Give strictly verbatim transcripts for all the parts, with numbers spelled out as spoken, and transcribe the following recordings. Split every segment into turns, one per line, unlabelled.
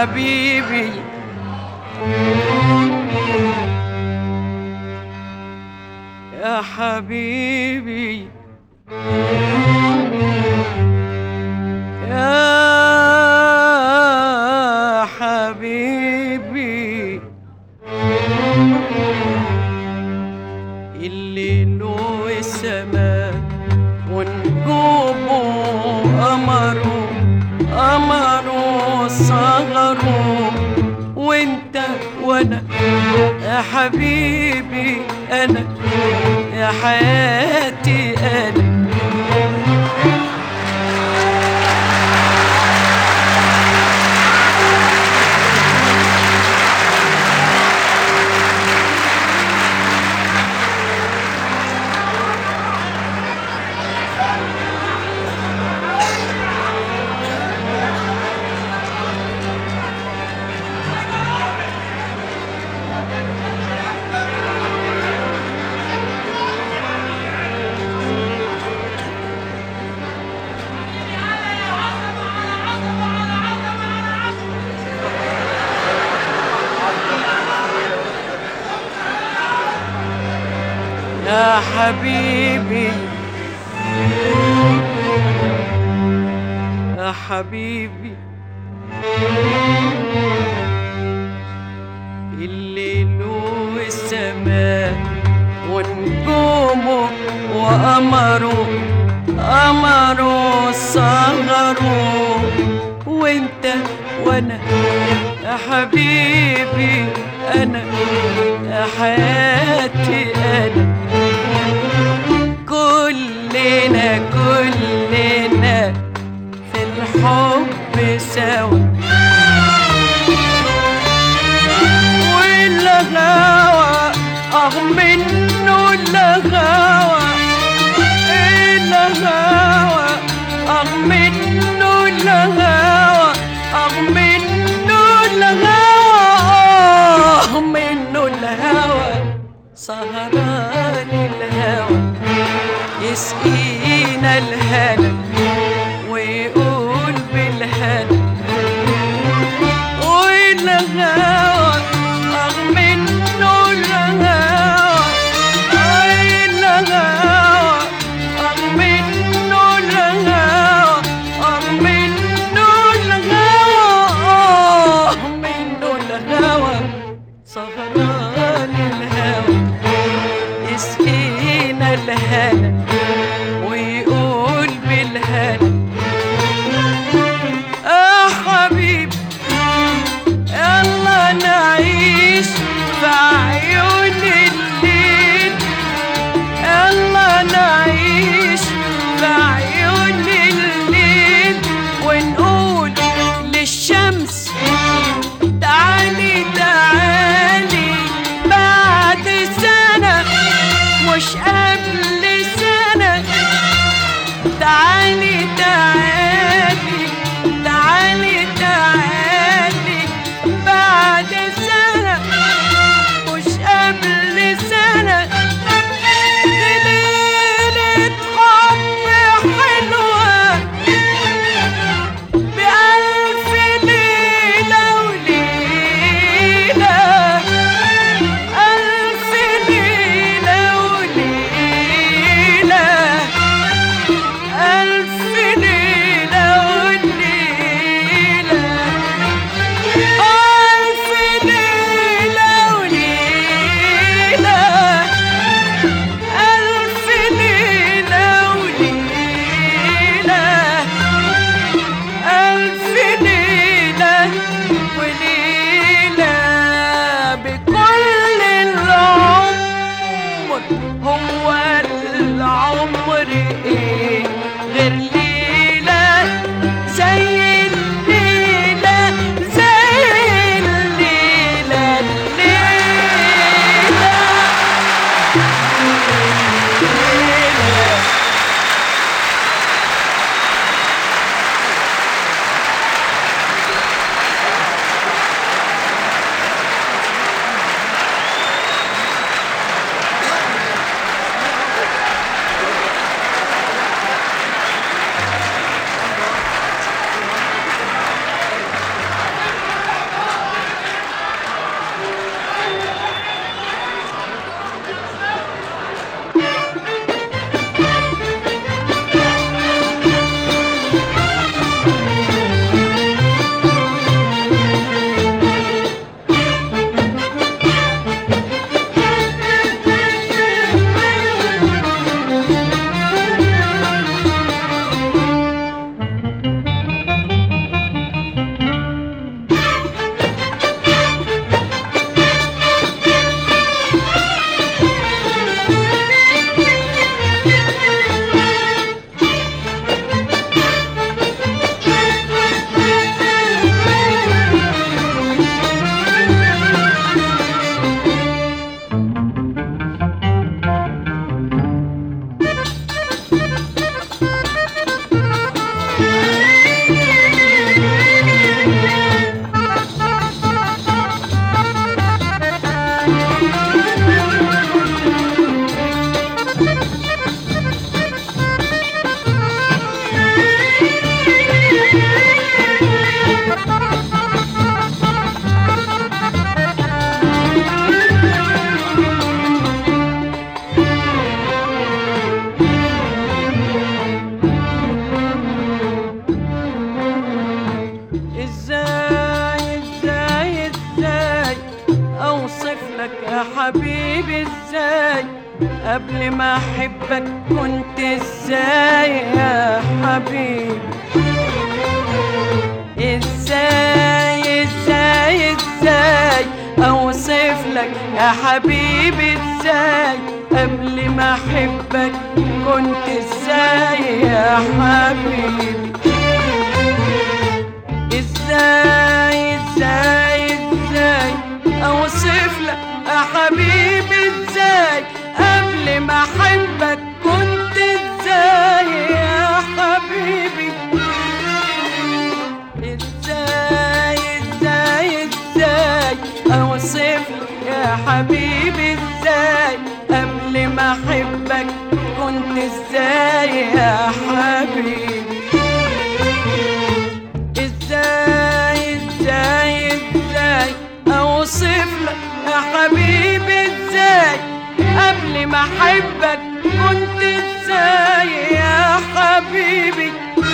حبيبي يا حبيبي يا حبيبي الليل والسماء ونجومه قمره قمره صغره وانت وانا يا حبيبي انا يا حياتي انا يا حبيبي يا حبيبي الليل والسماء ونجومه وقمره قمره صغره وانت وانا يا حبيبي انا يا حياتي انا كلنا كلنا في الحب سوا والغاوى اه منه الغاوى الغاوى اه منه الغاوى اه منه الغاوى اه منه الهوى سهران الهوى يسقينا الهنا ويقول بالهنا والغاوى اه منه الغاوى الغاوى اه منه الغاوى اه منه الغاوى اه منه الغاوى سهران الهوى يسقينا الهنا ويقول بالهنا يا حبيبي يلا نعيش في عيون الليل يلا نعيش في عيون الليل ونقول للشمس تعالي تعالي بعد سنة مش قبل سنة تعالي تعالي تعالي تعالي بعد سنة مش قبل سنة ليلة حب حلوة بألف ليلة وليلة ألف ليلة وليلة ألف ليلة لك يا حبيبي ازاي قبل ما احبك كنت ازاي يا حبيبي؟ ازاي ازاي ازاي اوصف لك يا حبيبي ازاي قبل ما احبك كنت ازاي يا حبيبي؟ ازاي ازاي ازاي اوصف لك يا حبيبي ازاي قبل ما احبك كنت ازاي يا حبيبي؟ ازاي ازاي ازاي اوصف لك يا حبيبي ازاي قبل ما احبك كنت ازاي يا حبيبي؟ ازاي ازاي ازاي اوصف لك يا حبيبي ازاي قبل ما احبك كنت ازاي يا حبيبي؟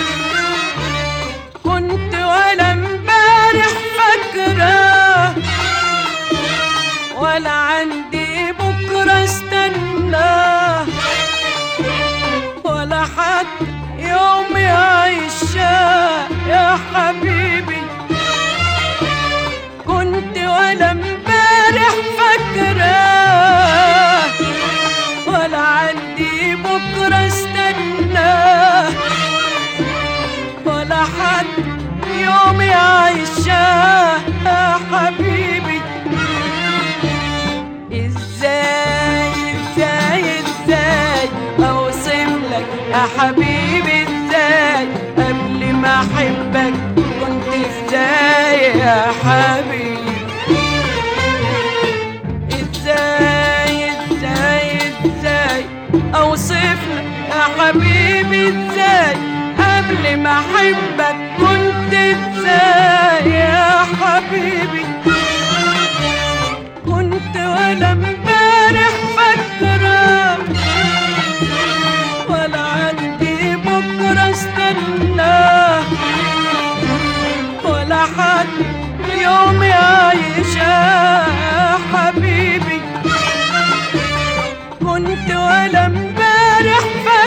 كنت ولا امبارح فاكره ولا عندي بكره استناه ولا حد يوم يعيشها يا حبيبي. كنت ولا امبارح فاكراه ولا عندي بكره استناه ولا حد يوم يعيشها يا حبيبي. ازاي ازاي ازاي اوصف لك يا حبيبي ازاي قبل ما احبك كنت ازاي يا حبيبي؟ ازاي ازاي ازاي اوصف لك يا حبيبي ازاي قبل ما احبك كنت ازاي يا حبيبي؟ كنت ولا امبارح فاكره ولا عندي بكره استناه ولا حد يوم يعيشها يا حبيبي. كنت ولا امبارح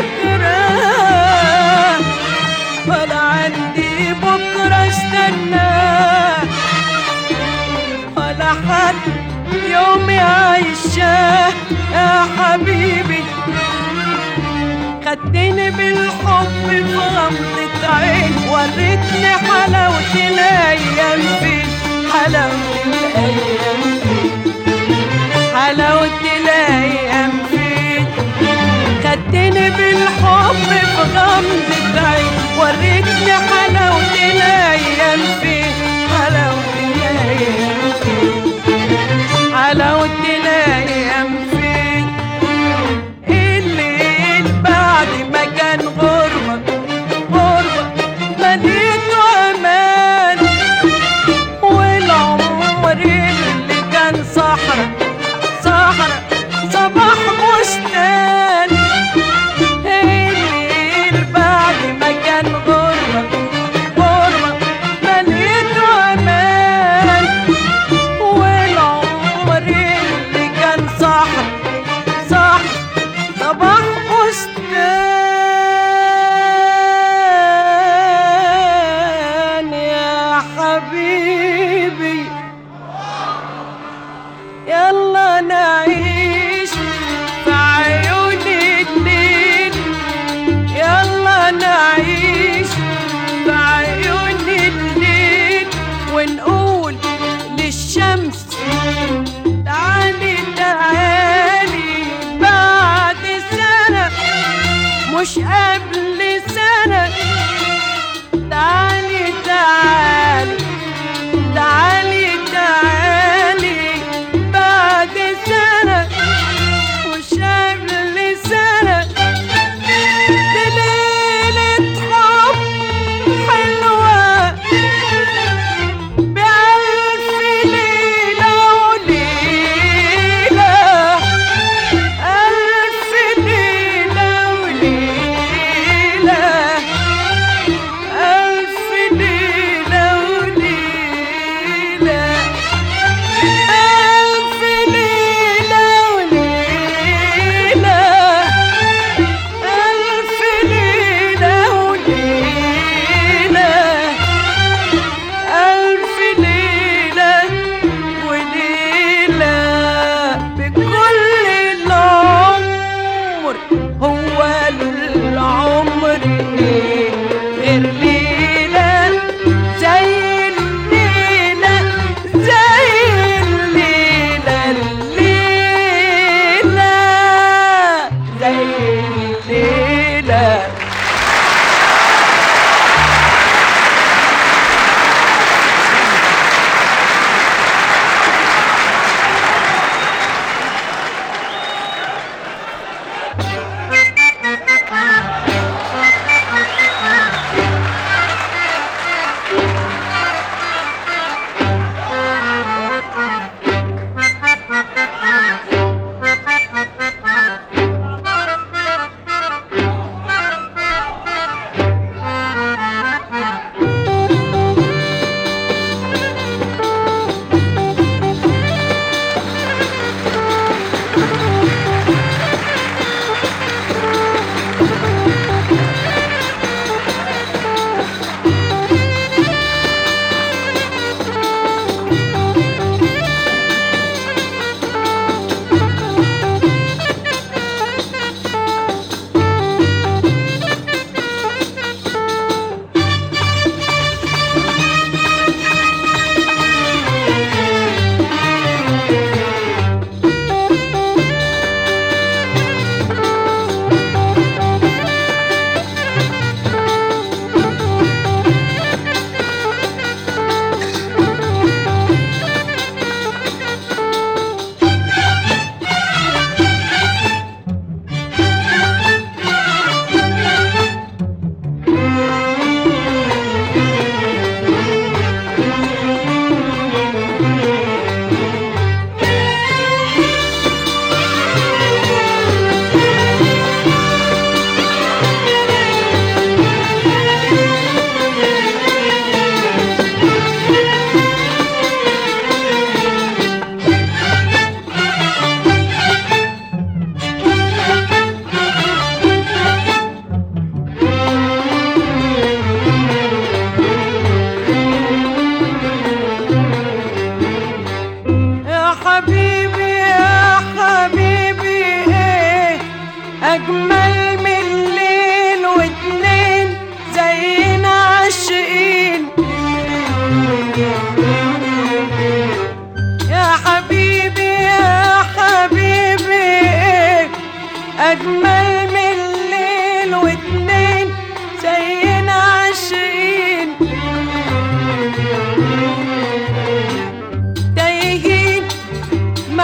فاكره ولا عندي بكره استناه ولا حد يوم يعيشها يا حبيبي. خدتني بالحب في غمضة عين وريتني حلاوة الأيام فين حلاوة الأيام فين حلاوة الأيام فين. خدتني بالحب في غمضة عين وريتني حلاوة الأيام فين حلاوة الأيام فين حلاوة الأيام فين. الليل بعد ما كان غربة غربة مليته أمان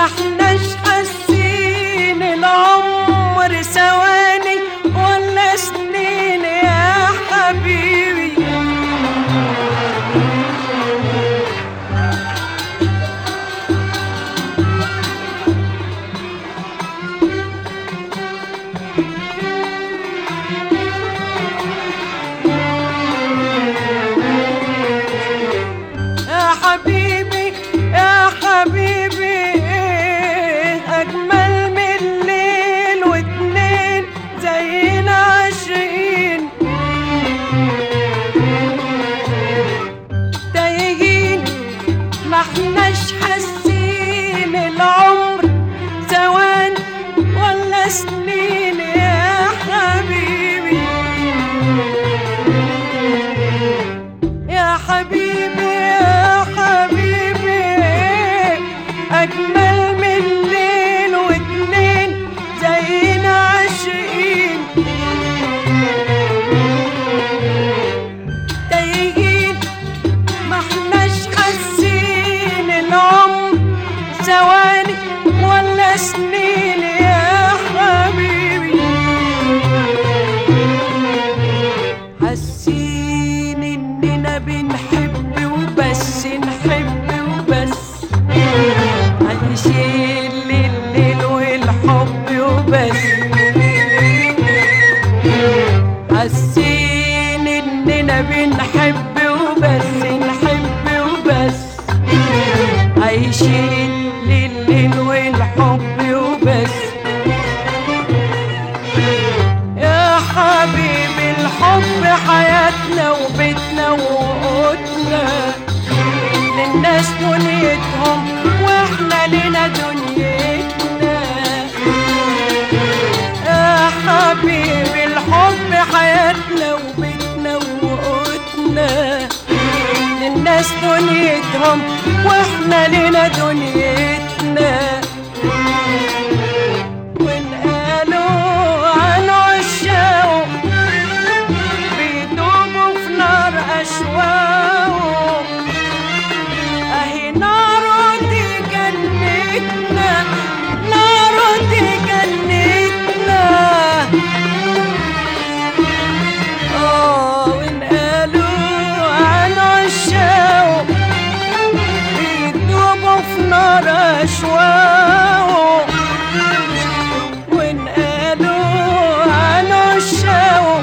احناش حاسين العمر ثواني ولا سنين يا حبيبي. يا حبيبي يا حبيبي أجمل من ليل واتنين زينا عاشقين تايهين ما احناش حاسين العمر ثواني ولا سنين يا حبيبي. يا حبيبي يا حبيبي أجمل من ليل واتنين زينا عاشقين تايهين ما احناش حاسين العمر ثواني ولا سنين يا حبيبي. حاسين إننا بنحب وبس نحب وبس عايشين لليل والحب وبس. حاسين إننا بنحب وبس نحب وبس عايشين لليل والحب وبس. يا حبيبي الحب حياتنا وبيتنا وقوتنا للناس دنيتهم واحنا لنا دنيتنا. يا حبيبي الحب حياتنا وبيتنا وقوتنا للناس دنيتهم واحنا لنا دنيتنا. ونقالوا عن عشاقه بيدوبوا في نار أشواقه أهي ناره دي جنتنا ناره دي جنتنا. اه ونقالوا عن عشاقه بيدوبوا في نار أشواقه ونقالوا عن عشاقه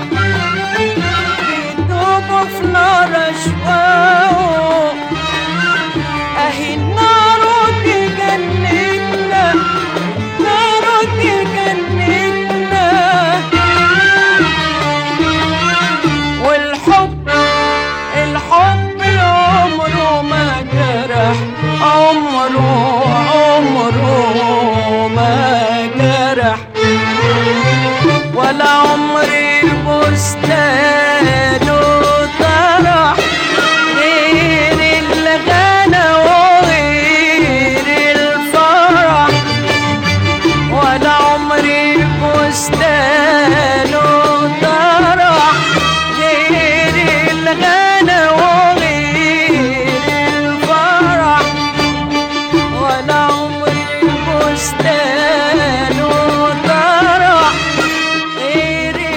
بيدوبوا في نار أشواقه أهي النار دي جنتنا نار دي جنتنا. والحب الحب عمره ما جرح عمره عمره ما جرح ولا عمر البستان طرح غير الغنى وغير الفرح. ولا عمر البستان طرح غير الغنى وغير الفرح. ولا عمر البستان طرح غير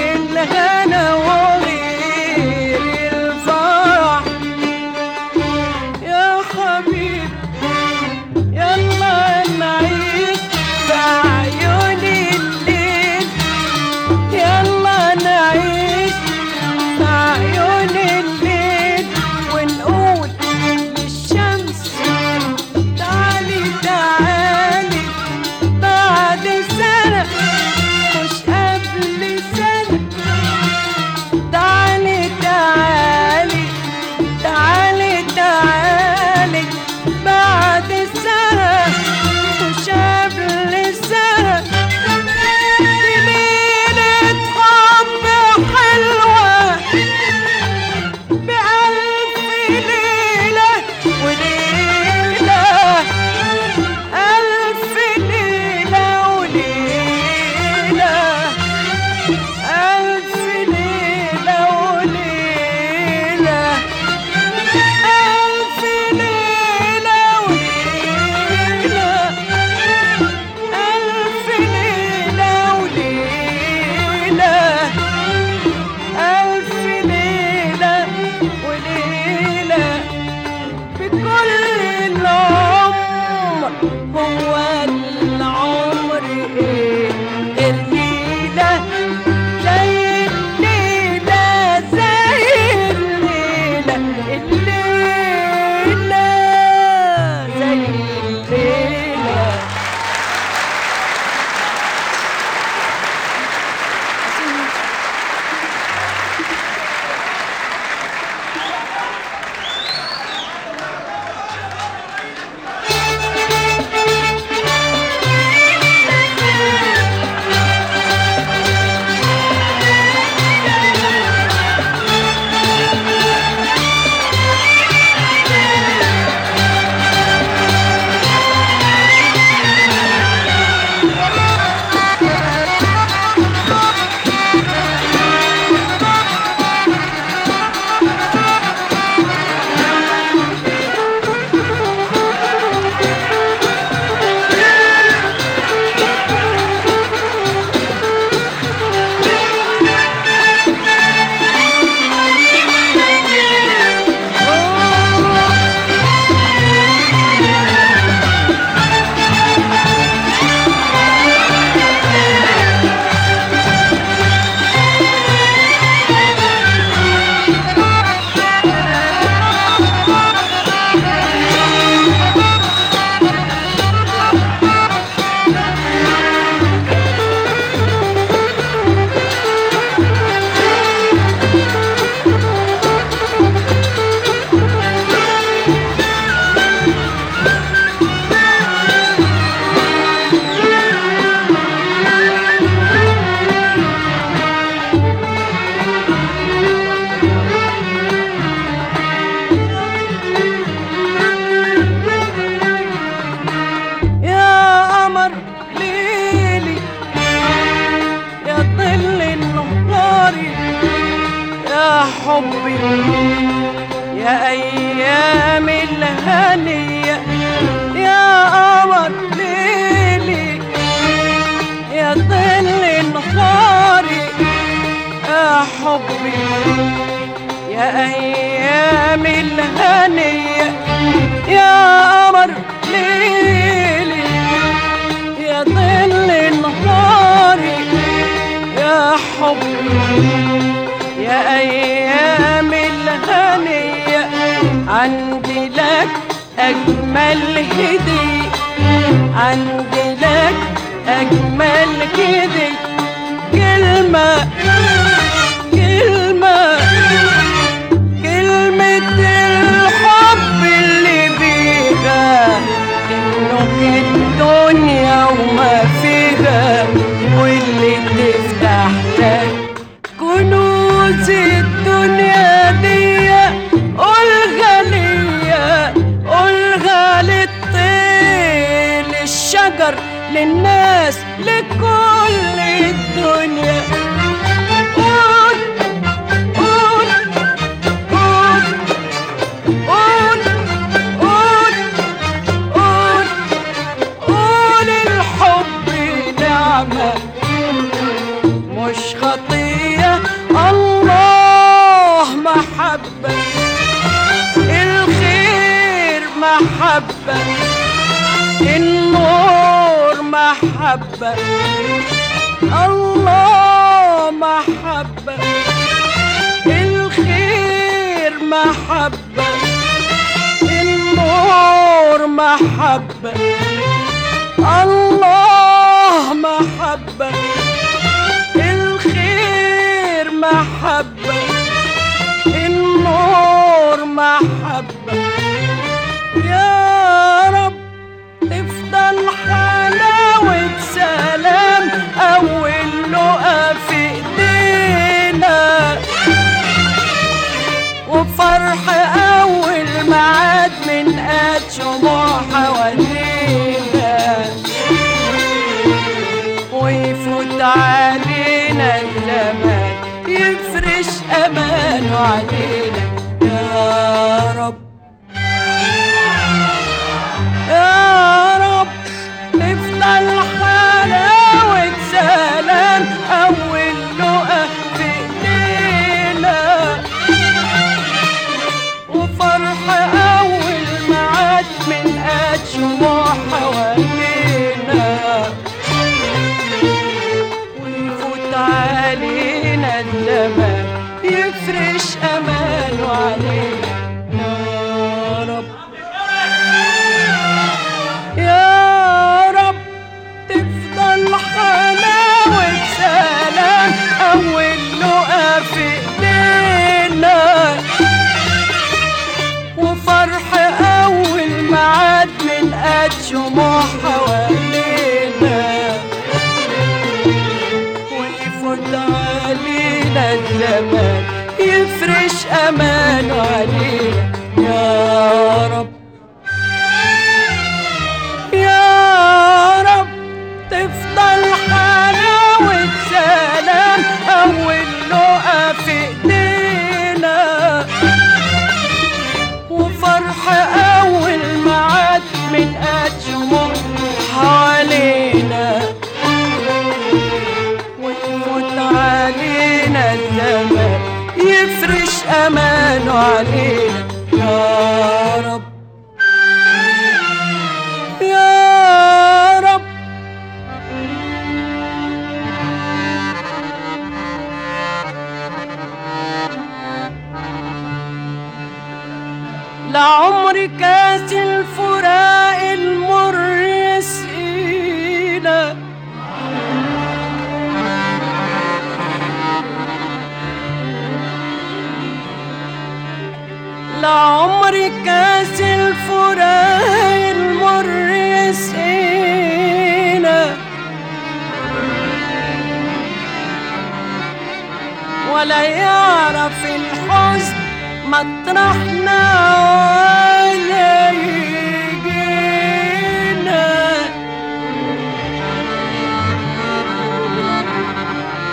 يا أيام الهنية يا قمر ليلي يا ظل نهاري يا حبي يا أيام الهنية يا قمر ليلي يا ظل نهاري يا حبي يا أيام الهنية عندي لك أجمل هدية عندي لك أجمل هدية كلمة كلمة كلمة الحب اللي بيها تملك الدنيا وما فيها واللي تفتح لك كنوز الدنيا دي قولها ليا قولها للطير للشجر للناس لكل الدنيا قول قول قول قول قول قول قول الحب نعمة مش خطية الله محبة الخير محبة النور محبة الله محبة الخير محبة النور محبة الله محبة الخير محبة النور محبة يا رب تفضل حلاوة سلام أول لقا في إيدينا وفرح أول معاد من قد شموع حوالينا ويفوت علينا الزمان يفرش أمانه علينا يا رب يا رب تفضل حلاوة سلام أول لقا في إيدينا وفرح أول معاد من قد شموع حوالينا ويفوت علينا الزمان يفرش أمانه علينا يا رب يا رب تفضل حلاوة سلام أول لقا في إيدينا وفرح أول معاد من قد شموع حوالينا ويفوت علينا الزمان يفرش أمانه علينا يا رب يا رب تفضل حلاوة سلام أول لقا في إيدينا وفرح أول معاد من قد شموع حوالينا ويفوت علينا الزمان يفرش أمانه علينا يا رب يا رب لعمر كاس الفراق المر يسقينا لعمر كاس الفراق المر يسقينا ولا يعرف الحزن مطرحنا ولا يجينا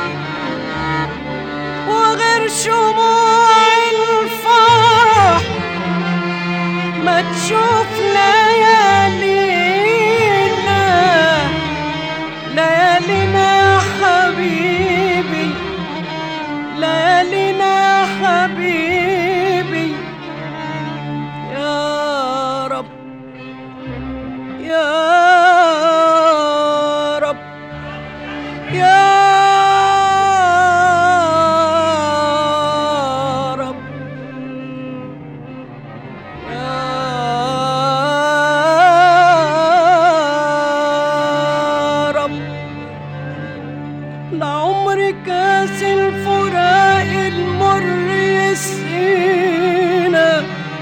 وغير شموع الفرح يا رب يا رب يا رب. لعمر كاس الفراق المر يسقينا،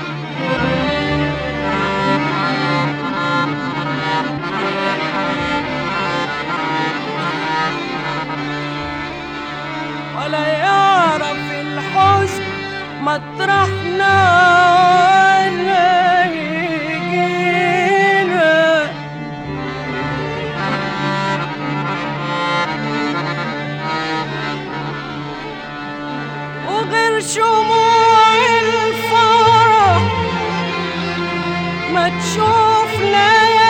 ولا يعرف الحزن مطرحنا ولا يجينا. وغير شموع الفرح ما تشوف ليالي